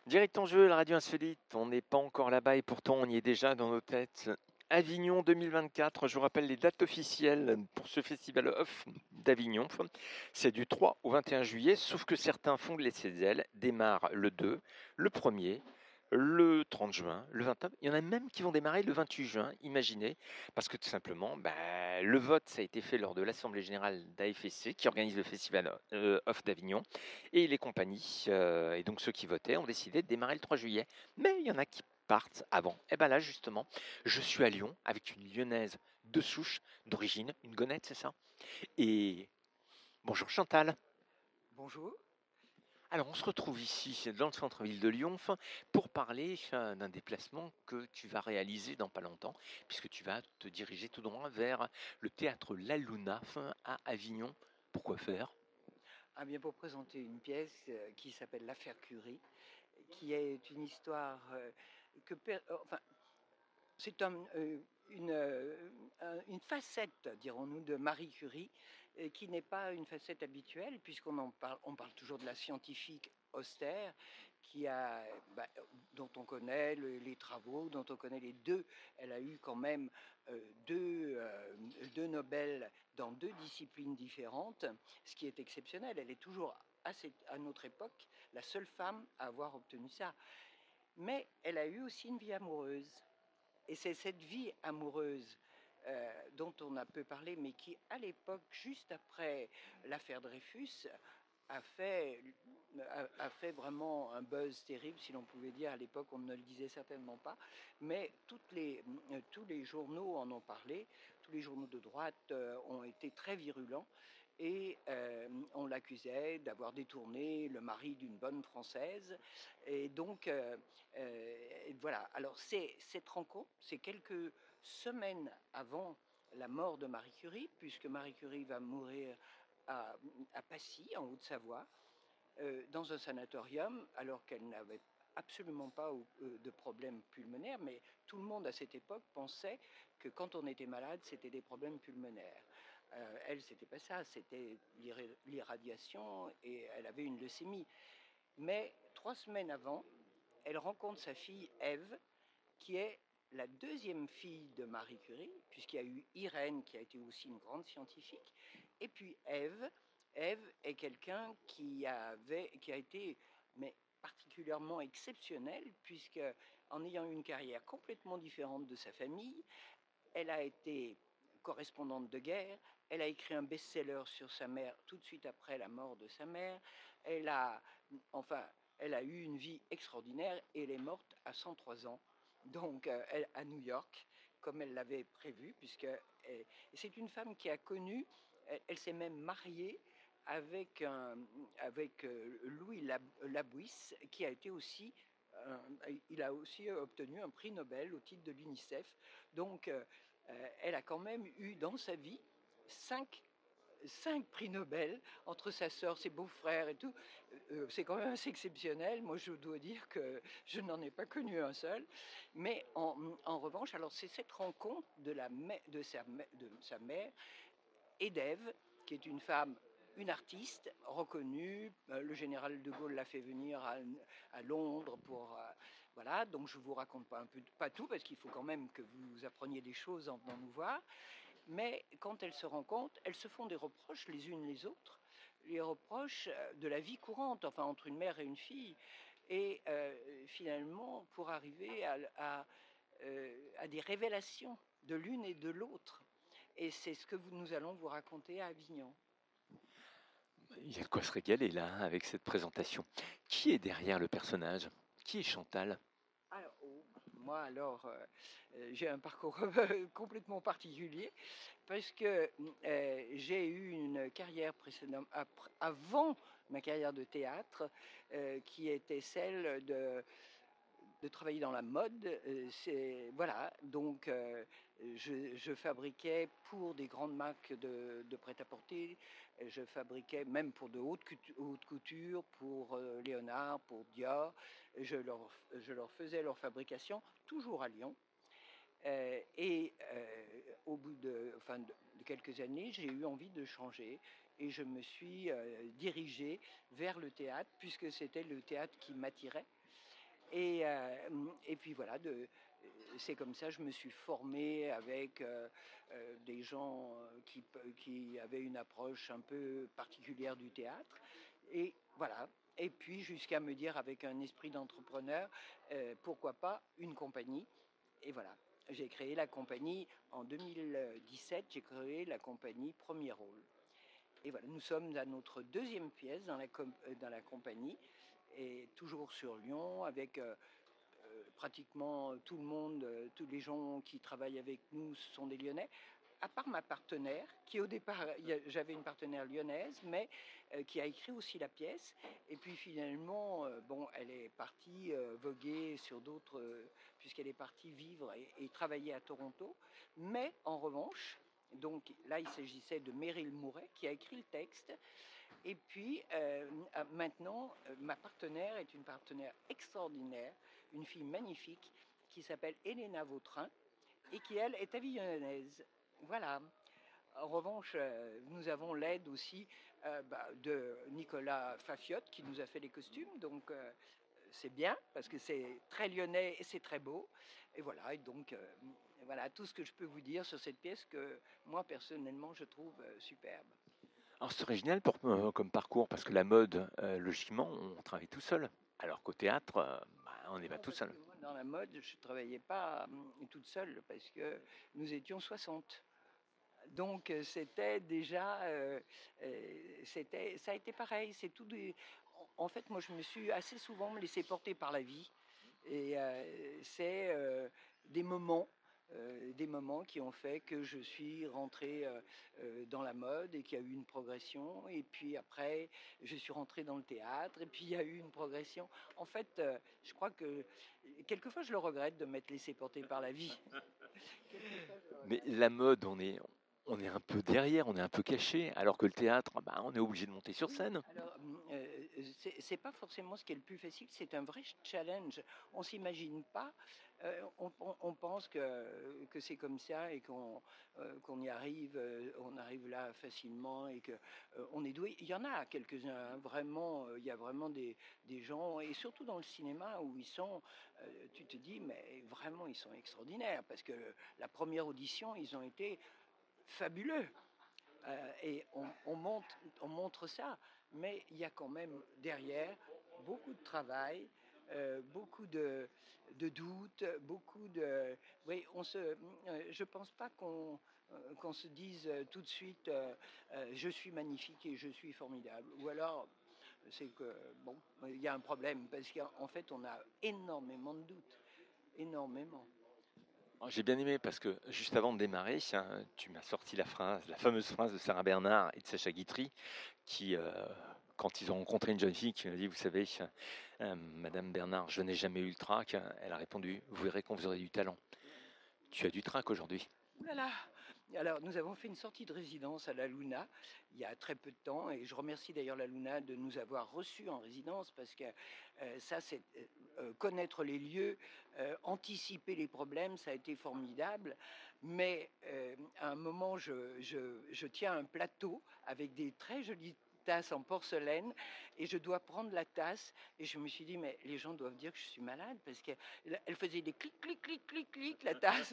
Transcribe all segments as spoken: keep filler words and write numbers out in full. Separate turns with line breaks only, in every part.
Direct en jeu, la radio insolite, on n'est pas encore là-bas et pourtant on y est déjà dans nos têtes. Avignon deux mille vingt-quatre, je vous rappelle les dates officielles pour ce festival off d'Avignon. C'est du trois au vingt et un juillet, sauf que certains font de l'essai zèle, démarrent le deux, le premier, le trente juin, le vingt-neuf. Il y en a même qui vont démarrer le vingt-huit juin, imaginez, parce que tout simplement, bah, le vote ça a été fait lors de l'Assemblée générale d'A F S C qui organise le festival euh, off d'Avignon. Et les compagnies, euh, et donc ceux qui votaient, ont décidé de démarrer le trois juillet. Mais il y en a qui partent avant. Et bien là, justement, je suis à Lyon avec une lyonnaise de souche, d'origine, une gonette, c'est ça. Et bonjour Chantal.
Bonjour.
Alors on se retrouve ici dans le centre-ville de Lyon enfin, pour parler euh, d'un déplacement que tu vas réaliser dans pas longtemps, puisque tu vas te diriger tout droit vers le théâtre La Luna enfin, à Avignon. Pourquoi faire?
Ah bien, pour présenter une pièce euh, qui s'appelle L'affaire Curie, qui est une histoire euh, que, per- euh, enfin, c'est un, euh, une, euh, un- une facette, dirons-nous, de Marie Curie, euh, qui n'est pas une facette habituelle, puisqu'on en parle, on parle toujours de la scientifique austère, qui a, bah, dont on connaît le- les travaux, dont on connaît les deux. Elle a eu quand même euh, deux, euh, deux Nobel dans deux disciplines différentes, ce qui est exceptionnel. Elle est toujours, à, cette- à notre époque, la seule femme à avoir obtenu ça. Mais elle a eu aussi une vie amoureuse. Et c'est cette vie amoureuse euh, dont on a peu parlé, mais qui, à l'époque, juste après l'affaire Dreyfus, a fait, a, a fait vraiment un buzz terrible, si l'on pouvait dire. À l'époque, on ne le disait certainement pas, mais toutes les, euh, tous les journaux en ont parlé, tous les journaux de droite euh, ont été très virulents, et euh, on l'accusait d'avoir détourné le mari d'une bonne Française. Et donc, euh, euh, voilà. Alors, c'est, cette rencontre, c'est quelques semaines avant la mort de Marie Curie, puisque Marie Curie va mourir à, à Passy, en Haute-Savoie, euh, dans un sanatorium, alors qu'elle n'avait absolument pas euh, de problème pulmonaire, mais tout le monde à cette époque pensait que quand on était malade, c'était des problèmes pulmonaires. Euh, elle, c'était pas ça, c'était l'irradiation, et elle avait une leucémie. Mais trois semaines avant, elle rencontre sa fille Ève, qui est la deuxième fille de Marie Curie, puisqu'il y a eu Irène, qui a été aussi une grande scientifique, et puis Ève. Ève est quelqu'un qui, avait, qui a été mais, particulièrement exceptionnel, puisque en ayant une carrière complètement différente de sa famille, elle a été correspondante de guerre, elle a écrit un best-seller sur sa mère tout de suite après la mort de sa mère, elle a, enfin, elle a eu une vie extraordinaire et elle est morte à cent trois ans, donc euh, elle, à New York, comme elle l'avait prévu, puisque elle, c'est une femme qui a connu, elle, elle s'est même mariée avec, un, avec euh, Louis Labouisse, qui a été aussi, euh, il a aussi obtenu un prix Nobel au titre de l'UNICEF. Donc, euh, elle a quand même eu dans sa vie cinq cinq prix Nobel entre sa sœur, ses beaux-frères et tout. Euh, c'est quand même assez exceptionnel. Moi, je dois dire que je n'en ai pas connu un seul. Mais en, en revanche, alors c'est cette rencontre de, la, de, sa, de sa mère et d'Ève, qui est une femme, une artiste reconnue. Le général de Gaulle l'a fait venir à, à Londres pour... Euh, voilà, donc je ne vous raconte pas, un peu, pas tout, parce qu'il faut quand même que vous appreniez des choses en venant nous voir. Mais quand elles se rencontrent, elles se font des reproches les unes les autres, les reproches de la vie courante, enfin entre une mère et une fille. Et euh, finalement, pour arriver à, à, euh, à des révélations de l'une et de l'autre. Et c'est ce que vous, nous allons vous raconter à Avignon.
Il y a de quoi se régaler là avec cette présentation. Qui est derrière le personnage? Qui est Chantal?
Alors, oh, moi, alors, euh, j'ai un parcours complètement particulier parce que euh, j'ai eu une carrière précédente, avant ma carrière de théâtre, euh, qui était celle de de travailler dans la mode. Euh, c'est, voilà, donc euh, je, je fabriquais pour des grandes marques de, de prêt-à-porter, je fabriquais même pour de haute couture, haute couture pour euh, Léonard, pour Dior, je leur, je leur faisais leur fabrication, toujours à Lyon. Euh, et euh, au bout de, enfin, de, de quelques années, j'ai eu envie de changer et je me suis euh, dirigée vers le théâtre, puisque c'était le théâtre qui m'attirait. Et, euh, et puis voilà, de, c'est comme ça je me suis formée avec euh, euh, des gens euh, qui, qui avaient une approche un peu particulière du théâtre. Et voilà. Et puis jusqu'à me dire avec un esprit d'entrepreneur, euh, pourquoi pas une compagnie. Et voilà, j'ai créé la compagnie en deux mille dix-sept, j'ai créé la compagnie Premier Rôle. Et voilà, nous sommes à notre deuxième pièce dans la, com- dans la compagnie, et toujours sur Lyon, avec euh, euh, pratiquement tout le monde, euh, tous les gens qui travaillent avec nous sont des Lyonnais, à part ma partenaire, qui au départ, j'avais une partenaire lyonnaise, mais euh, qui a écrit aussi la pièce. Et puis finalement, euh, bon, elle est partie euh, voguer sur d'autres, euh, puisqu'elle est partie vivre et, et travailler à Toronto. Mais en revanche, donc là, il s'agissait de Meryl Mouret, qui a écrit le texte. Et puis euh, maintenant, euh, ma partenaire est une partenaire extraordinaire, une fille magnifique, qui s'appelle Elena Vautrin, et qui, elle, est avignonnaise. Voilà. En revanche, euh, nous avons l'aide aussi euh, bah, de Nicolas Fafiotte, qui nous a fait les costumes. Donc, euh, c'est bien, parce que c'est très lyonnais et c'est très beau. Et voilà, et donc, euh, voilà tout ce que je peux vous dire sur cette pièce que moi, personnellement, je trouve euh, superbe.
Alors c'est original pour, euh, comme parcours, parce que la mode, euh, logiquement, on travaille tout seul. Alors qu'au théâtre, euh, bah, on n'est pas
Non,
tout
parce
seul.
que moi, dans la mode, je ne travaillais pas hum, toute seule, parce que nous étions soixante. Donc euh, c'était déjà, euh, euh, c'était, ça a été pareil. C'est tout. Des, en fait, moi, je me suis assez souvent laissé porter par la vie, et euh, c'est euh, des moments, euh, des moments qui ont fait que je suis rentrée euh, euh, dans la mode et qu'il y a eu une progression. Et puis après, je suis rentrée dans le théâtre et puis il y a eu une progression. En fait, euh, je crois que quelquefois je le regrette de m'être laissé porter par la vie. Quelquefois, je le
Mais
regrette.
la mode, on est, on est un peu derrière, on est un peu caché, alors que le théâtre, bah, on est obligé de monter sur
Oui,
scène.
alors euh, c'est c'est pas forcément ce qui est le plus facile, c'est un vrai challenge. On s'imagine pas, euh, on, on- on pense que, que c'est comme ça et qu'on euh, qu'on y arrive, euh, on arrive là facilement et que euh, on est doué. Il y en a quelques-uns, hein, vraiment, euh, il y a vraiment des, des gens, et surtout dans le cinéma où ils sont, euh, tu te dis, mais vraiment, ils sont extraordinaires parce que la première audition, ils ont été fabuleux. Euh, et on, on, monte, on montre ça, mais il y a quand même derrière beaucoup de travail, euh, beaucoup de, de doutes, beaucoup de... Oui, on se, euh, je ne pense pas qu'on euh, qu'on se dise tout de suite euh, euh, je suis magnifique et je suis formidable. Ou alors, c'est que, bon, il y a un problème, parce qu'en fait, on a énormément de doutes, énormément.
Alors, j'ai bien aimé parce que juste avant de démarrer, hein, tu m'as sorti la phrase, la fameuse phrase de Sarah Bernard et de Sacha Guitry, qui, euh, quand ils ont rencontré une jeune fille, qui m'a dit, vous savez, euh, Madame Bernard, je n'ai jamais eu le trac. Elle a répondu, vous verrez quand vous aurez du talent. Tu as du trac aujourd'hui.
Ouh là là! Alors, nous avons fait une sortie de résidence à la Luna il y a très peu de temps, et je remercie d'ailleurs la Luna de nous avoir reçus en résidence, parce que euh, ça, c'est euh, euh, connaître les lieux, euh, anticiper les problèmes, ça a été formidable. Mais euh, à un moment, je, je, je tiens un plateau avec des très jolies tasses en porcelaine, et je dois prendre la tasse, et je me suis dit, mais les gens doivent dire que je suis malade, parce qu'elle faisait des clics, clics, clics, clics, clics, la tasse.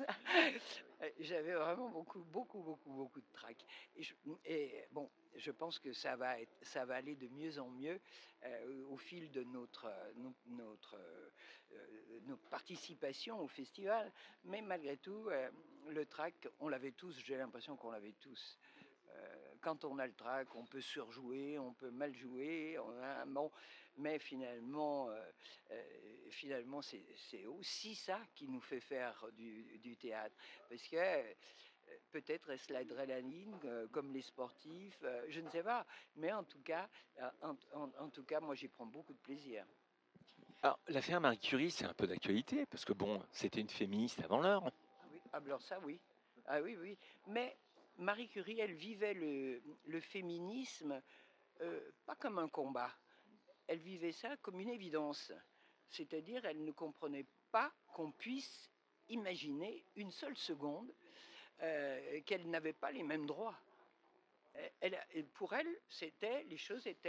J'avais vraiment beaucoup, beaucoup, beaucoup, beaucoup de trac. Et, je, et bon, je pense que ça va, être, ça va aller de mieux en mieux euh, au fil de notre, notre, notre, euh, notre participation au festival. Mais malgré tout, euh, le trac, on l'avait tous, j'ai l'impression qu'on l'avait tous. Euh, quand on a le trac, on peut surjouer, on peut mal jouer, on a, bon, mais finalement, euh, euh, finalement c'est, c'est aussi ça qui nous fait faire du, du théâtre. Parce que euh, peut-être est-ce l'adrénaline, euh, comme les sportifs, euh, je ne sais pas. Mais en tout cas, euh, en, en, en tout cas, moi j'y prends beaucoup de plaisir.
Alors, l'affaire Marie Curie, c'est un peu d'actualité, parce que bon, c'était une féministe avant l'heure.
Ah oui, ah, alors ça oui. Ah oui, oui. Mais Marie Curie, elle vivait le, le féminisme euh, pas comme un combat. Elle vivait ça comme une évidence. C'est-à-dire, elle ne comprenait pas qu'on puisse imaginer une seule seconde euh, qu'elle n'avait pas les mêmes droits. Elle, pour elle, c'était, les choses étaient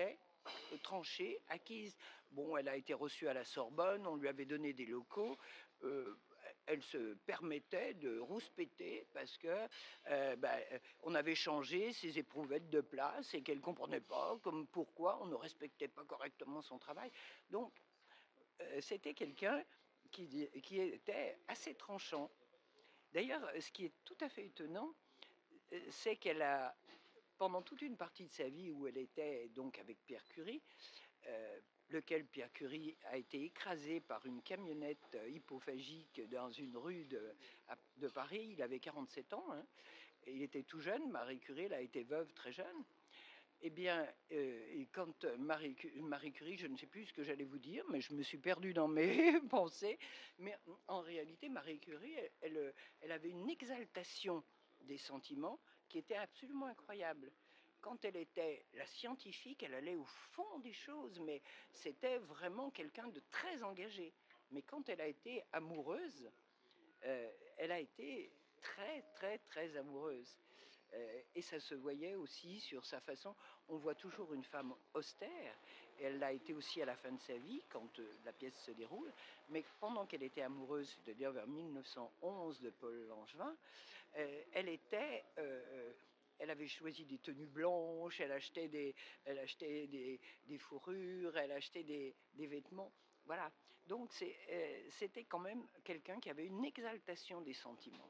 euh, tranchée, acquise. Bon, elle a été reçue à la Sorbonne, on lui avait donné des locaux. euh, Elle se permettait de rouspéter parce que euh, ben, on avait changé ses éprouvettes de place et qu'elle ne comprenait pas comme pourquoi on ne respectait pas correctement son travail. Donc, euh, c'était quelqu'un qui, qui était assez tranchant. D'ailleurs, ce qui est tout à fait étonnant, euh, c'est qu'elle a, pendant toute une partie de sa vie où elle était donc avec Pierre Curie, euh, lequel Pierre Curie a été écrasé par une camionnette hypophagique dans une rue de, de Paris. Il avait quarante-sept ans, hein, et il était tout jeune. Marie Curie, elle a été veuve très jeune. Eh bien, euh, et quand Marie, Marie Curie, je ne sais plus ce que j'allais vous dire, mais je me suis perdue dans mes pensées. Mais en réalité, Marie Curie, elle, elle, elle avait une exaltation des sentiments qui était absolument incroyable. Quand elle était la scientifique, elle allait au fond des choses, mais c'était vraiment quelqu'un de très engagé. Mais quand elle a été amoureuse, euh, elle a été très, très, très amoureuse. Euh, et ça se voyait aussi sur sa façon. On voit toujours une femme austère, et elle l'a été aussi à la fin de sa vie, quand euh, la pièce se déroule, mais pendant qu'elle était amoureuse, c'est-à-dire vers mille neuf cent onze de Paul Langevin, euh, elle était... Euh, elle avait choisi des tenues blanches, elle achetait des, elle achetait des, des fourrures, elle achetait des, des vêtements. Voilà. Donc c'est, euh, c'était quand même quelqu'un qui avait une exaltation des sentiments.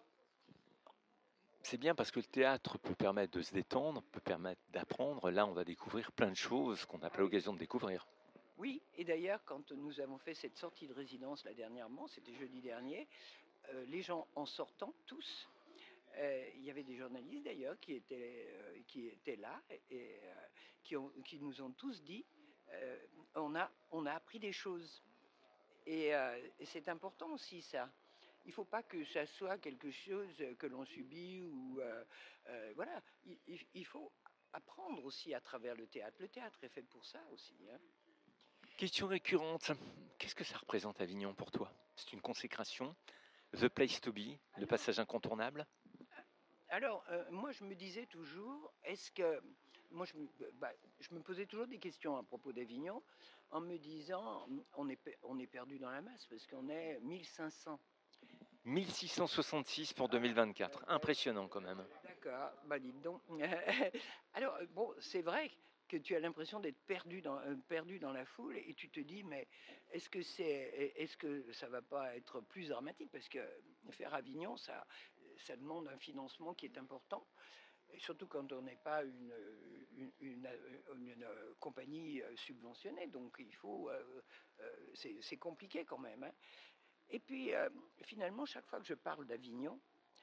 C'est bien parce que le théâtre peut permettre de se détendre, peut permettre d'apprendre. Là, on va découvrir plein de choses qu'on n'a pas
Ah oui.
l'occasion de découvrir.
Oui, et d'ailleurs, quand nous avons fait cette sortie de résidence là dernièrement, c'était jeudi dernier, euh, les gens en sortant, tous, euh, il y avait des journalistes d'ailleurs qui étaient, euh, qui étaient là et euh, qui, ont, qui nous ont tous dit euh, on, a, on a appris des choses. Et, euh, et c'est important aussi ça. Il ne faut pas que ça soit quelque chose que l'on subit ou euh, euh, voilà. Il, il, il faut apprendre aussi à travers le théâtre. Le théâtre est fait pour ça aussi, hein.
Question récurrente, qu'est-ce que ça représente Avignon pour toi? C'est une consécration? The place to be? Le passage incontournable?
Alors, euh, moi, je me disais toujours, est-ce que... Moi, je me, bah, je me posais toujours des questions à propos d'Avignon, en me disant, on est, on est perdu dans la masse, parce qu'on est mille cinq cents.
mille six cent soixante-six pour deux mille vingt-quatre. Impressionnant quand même.
D'accord, bah dites donc. Alors, bon, c'est vrai que tu as l'impression d'être perdu dans, euh, perdu dans la foule, et tu te dis, mais est-ce que, c'est, est-ce que ça va pas être plus dramatique? Parce que faire Avignon, ça, ça demande un financement qui est important. Et surtout quand on n'est pas une, une, une, une, une compagnie subventionnée, donc il faut, euh, euh, c'est, c'est compliqué quand même, hein. Et puis euh, finalement, chaque fois que je parle d'Avignon,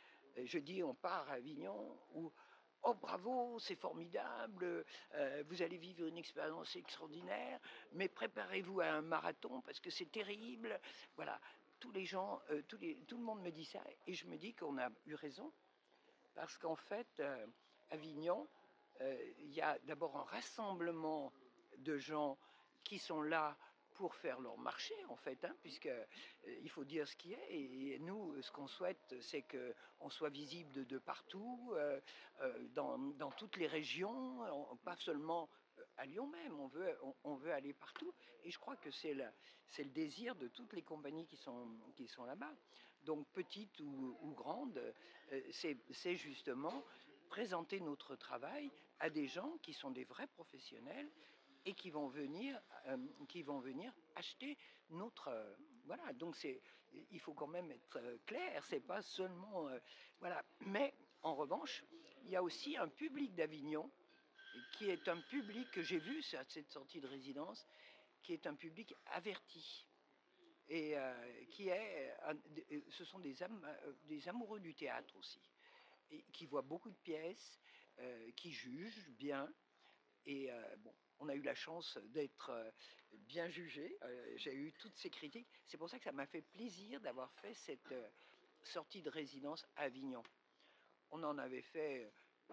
je dis on part à Avignon ou oh bravo, c'est formidable, euh, vous allez vivre une expérience extraordinaire, mais préparez-vous à un marathon parce que c'est terrible. Voilà, tous les gens, euh, tous les, tout le monde me dit ça et je me dis qu'on a eu raison. Parce qu'en fait, euh, Avignon, euh, il y a d'abord un rassemblement de gens qui sont là pour faire leur marché, en fait, hein, puisque euh, il faut dire ce qui est. Et, et nous, ce qu'on souhaite, c'est qu'on soit visible de, de partout, euh, euh, dans, dans toutes les régions, on- pas seulement euh, à Lyon même. On veut, on, on veut aller partout. Et je crois que c'est le, c'est le désir de toutes les compagnies qui sont, qui sont là-bas. Donc petites ou, ou grandes, euh, c'est, c'est justement présenter notre travail à des gens qui sont des vrais professionnels et qui vont venir, euh, qui vont venir acheter notre. Euh, voilà, donc c'est, il faut quand même être euh, clair, c'est pas seulement. Euh, voilà, mais en revanche, il y a aussi un public d'Avignon qui est un public que j'ai vu à cette sortie de résidence, qui est un public averti et euh, qui est, un, ce sont des, am, des amoureux du théâtre aussi, et qui voient beaucoup de pièces, euh, qui jugent bien. Et euh, bon, on a eu la chance d'être euh, bien jugé. Euh, j'ai eu toutes ces critiques. C'est pour ça que ça m'a fait plaisir d'avoir fait cette euh, sortie de résidence à Avignon. On en avait fait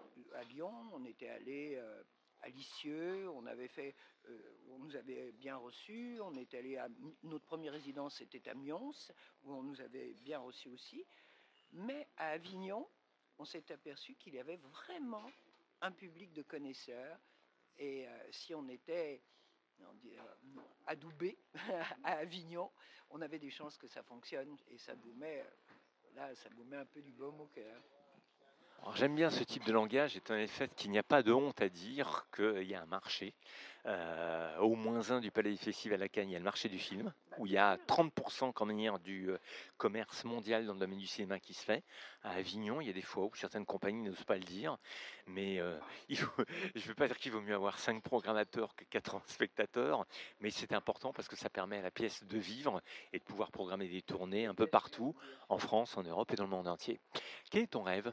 à Lyon, on était allé euh, à Lisieux, on avait fait, euh, on nous avait bien reçus, on est allé à notre première résidence, c'était à Mions, où on nous avait bien reçus aussi. Mais à Avignon, on s'est aperçu qu'il y avait vraiment un public de connaisseurs. Et euh, si on était on dit, euh, adoubé à Avignon, on avait des chances que ça fonctionne et ça vous met, là, ça vous met un peu du baume au cœur.
Alors, j'aime bien ce type de langage, étant donné le fait qu'il n'y a pas de honte à dire qu'il y a un marché. Euh, au moins un du Palais des Festivals à Cannes, il y a le marché du film,
Bah,
où il y
bien
a
sûr.
trente pour cent quand même du euh, commerce mondial dans le domaine du cinéma qui se fait. À Avignon, il y a des fois où certaines compagnies n'osent pas le dire, mais euh, il faut- je ne veux pas dire qu'il vaut mieux avoir cinq programmateurs que quatre spectateurs, mais c'est important parce que ça permet à la pièce de vivre et de pouvoir programmer des tournées un peu partout, en France, en Europe et dans le monde entier. Quel est ton rêve?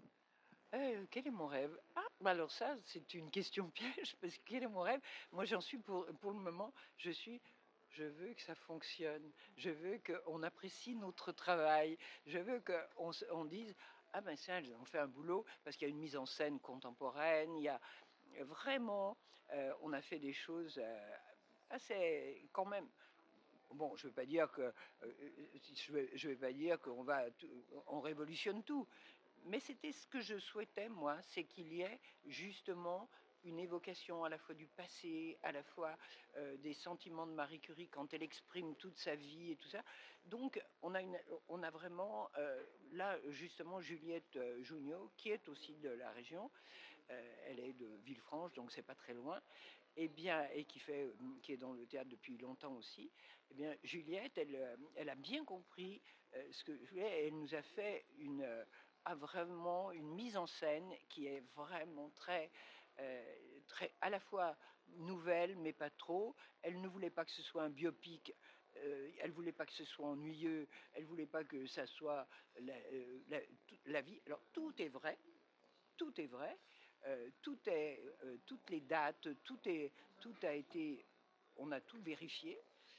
Euh, quel est mon rêve? Ah, bah alors ça, c'est une question piège, parce que quel est mon rêve? Moi, j'en suis pour, pour le moment, je suis, je veux que ça fonctionne, je veux qu'on apprécie notre travail, je veux qu'on se- on dise, ah ben ça, on fait un boulot, parce qu'il y a une mise en scène contemporaine, il y a vraiment, euh, on a fait des choses euh, assez, quand même. Bon, je ne veux pas dire que, euh, je vais, je vais pas dire qu'on va, tout- on révolutionne tout, mais c'était ce que je souhaitais, moi, c'est qu'il y ait justement une évocation à la fois du passé, à la fois euh, des sentiments de Marie Curie quand elle exprime toute sa vie et tout ça. Donc, on a, une, on a vraiment, euh, là, justement, Juliette euh, Jugnot, qui est aussi de la région, euh, elle est de Villefranche, donc c'est pas très loin, et bien, et qui, fait, qui est dans le théâtre depuis longtemps aussi. Eh bien, Juliette, elle, euh, elle a bien compris euh, ce que je voulais, elle nous a fait une, euh, a vraiment une mise en scène qui est vraiment très, euh, très à la fois nouvelle, mais pas trop. Elle ne voulait pas que ce soit un biopic. Euh, elle voulait pas que ce soit ennuyeux. Elle voulait pas que ça soit la, euh, la, la vie. Alors tout est vrai, tout est vrai, euh, tout est, euh, toutes les dates, tout, est, tout a été, on a tout vérifié,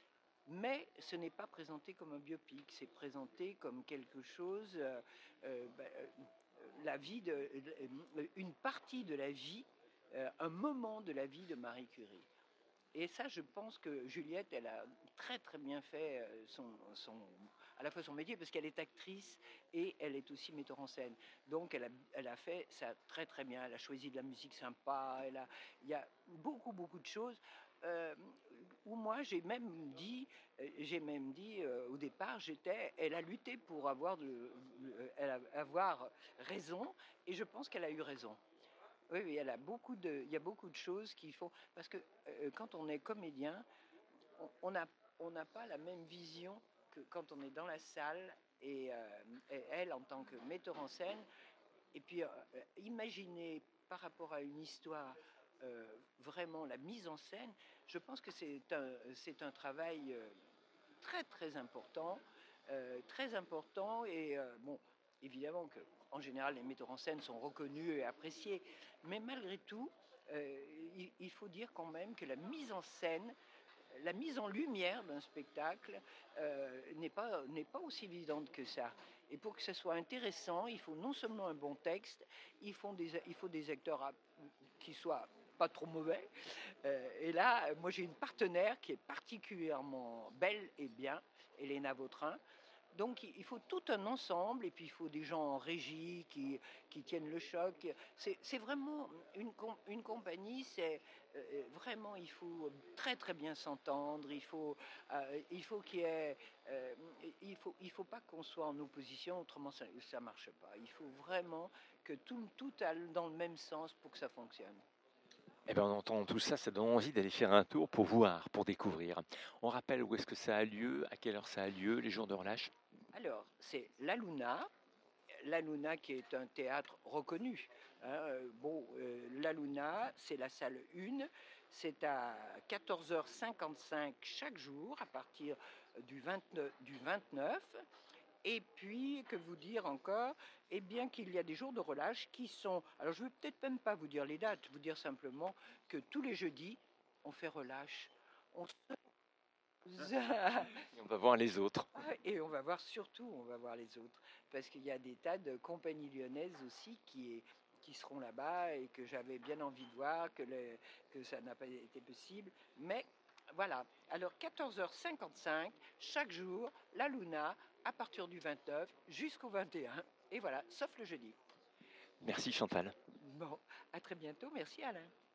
mais ce n'est pas présenté comme un biopic, c'est présenté comme quelque chose, euh, euh, bah, euh, la vie de, euh, une partie de la vie, euh, un moment de la vie de Marie Curie. Et ça, je pense que Juliette, elle a très très bien fait euh, son, son, à la fois son métier, parce qu'elle est actrice et elle est aussi metteur en scène. Donc elle a, elle a fait ça très très bien. Elle a choisi de la musique sympa. Elle a, il y a beaucoup beaucoup de choses. Euh, où moi j'ai même dit, euh, j'ai même dit euh, au départ, j'étais, elle a lutté pour avoir, de, euh, elle a, avoir raison, et je pense qu'elle a eu raison. Oui, oui, elle a beaucoup de, il y a beaucoup de choses qu'il faut, parce que euh, quand on est comédien, on n'a on n'a pas la même vision que quand on est dans la salle, et, euh, et elle en tant que metteur en scène. Et puis, euh, imaginer par rapport à une histoire, euh, vraiment la mise en scène, je pense que c'est un, c'est un travail euh, très très important, euh, très important, et euh, bon, évidemment que en général les metteurs en scène sont reconnus et appréciés, mais malgré tout, euh, il, il faut dire quand même que la mise en scène, la mise en lumière d'un spectacle euh, n'est pas, n'est pas aussi évidente que ça. Et pour que ce soit intéressant, il faut non seulement un bon texte, il faut des, il faut des acteurs à, qui soient pas trop mauvais. Euh, et là, moi j'ai une partenaire qui est particulièrement belle et bien, Elena Vautrin. Donc il faut tout un ensemble, et puis il faut des gens en régie qui, qui tiennent le choc. C'est, c'est vraiment une, une compagnie, c'est euh, vraiment, il faut très très bien s'entendre, il faut, euh, il faut qu'il y ait, euh, il faut, il faut pas qu'on soit en opposition, autrement ça ne marche pas. Il faut vraiment que tout, tout aille dans le même sens pour que ça fonctionne.
Eh ben, en entendant tout ça, ça donne envie d'aller faire un tour pour voir, pour découvrir. On rappelle où est-ce que ça a lieu, à quelle heure ça a lieu, les jours de relâche.
Alors, c'est La Luna, La Luna qui est un théâtre reconnu. Hein. Bon, euh, La Luna, c'est la salle un, c'est à quatorze heures cinquante-cinq chaque jour à partir du vingt-neuf, du vingt-neuf. Et puis, que vous dire encore? Eh bien qu'il y a des jours de relâche qui sont... Alors, je ne vais peut-être même pas vous dire les dates, vous dire simplement que tous les jeudis, on fait relâche. On se...
Et on va voir les autres.
Ah, et on va voir, surtout, on va voir les autres. Parce qu'il y a des tas de compagnies lyonnaises aussi qui, qui seront là-bas, et que j'avais bien envie de voir, que, le, que ça n'a pas été possible. Mais voilà. Alors, quatorze heures cinquante-cinq, chaque jour, la Luna, à partir du vingt-neuf jusqu'au vingt et un. Et voilà, sauf le jeudi.
Merci Chantal.
Bon, à très bientôt. Merci Alain.